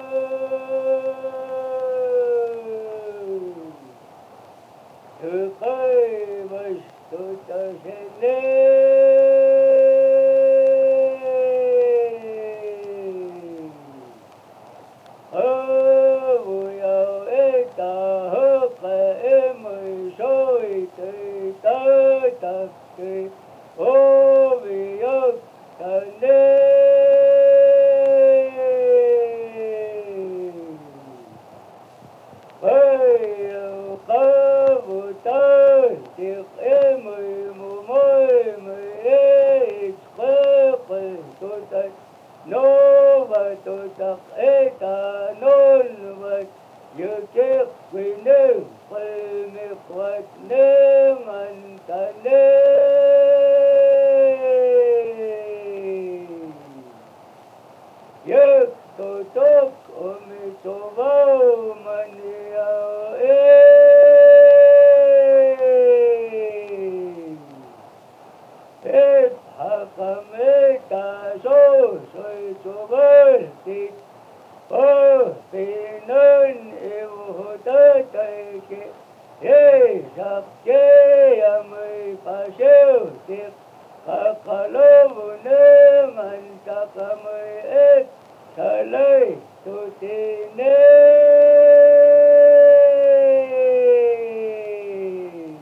thực ơi bây tôi cho sẽ nên vui ơi ta hớt kể mười sôi từ tới tập kỳ ô vì ơn thần đế bây có vụ tới tiệc ế mười mùa môi mười ế khế khế tôi tay nô và tôi tập ế ta nôn và dự chiếc quỳ nương quỳ mê quạt nương anh ta nương giấc tôi tốt của mi tôi vào mà nhiều hết hạ cầm ế ta số rồi tôi với thịt bơ vì nên yêu tới tay kia ê sắp chế mười bà siêu tiệc cả lô vụ nương anh ta cả mười ế thở lấy tôi thì nên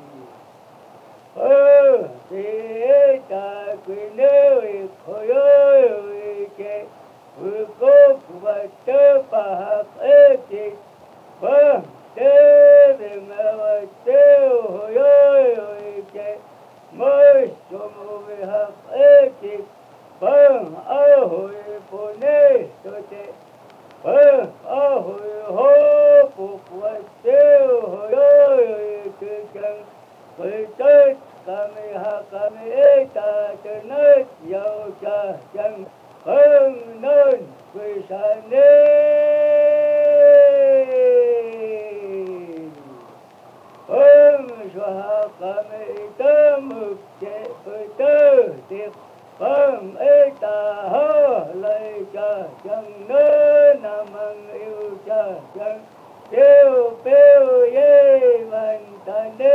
thì ta quy nơi khối ơi kê vừa cố và tớ bà hạt ế chị vâng tớ thì mà tớ hồi ơi kê mới xuống về hạt ế chị vâng ở hồi phụ nê tôi chị vâng ở hồi hô phục và tớ hồi ơi cứ chẳng người tới kami eta từ nơi giàu cha chân hơn nên vì sa nên hơn sa kami tơ mực chế với tơ tiệp hơn eta hơ lời cha chân nơi nam yêu cha chân tiêu tiêu ye man ta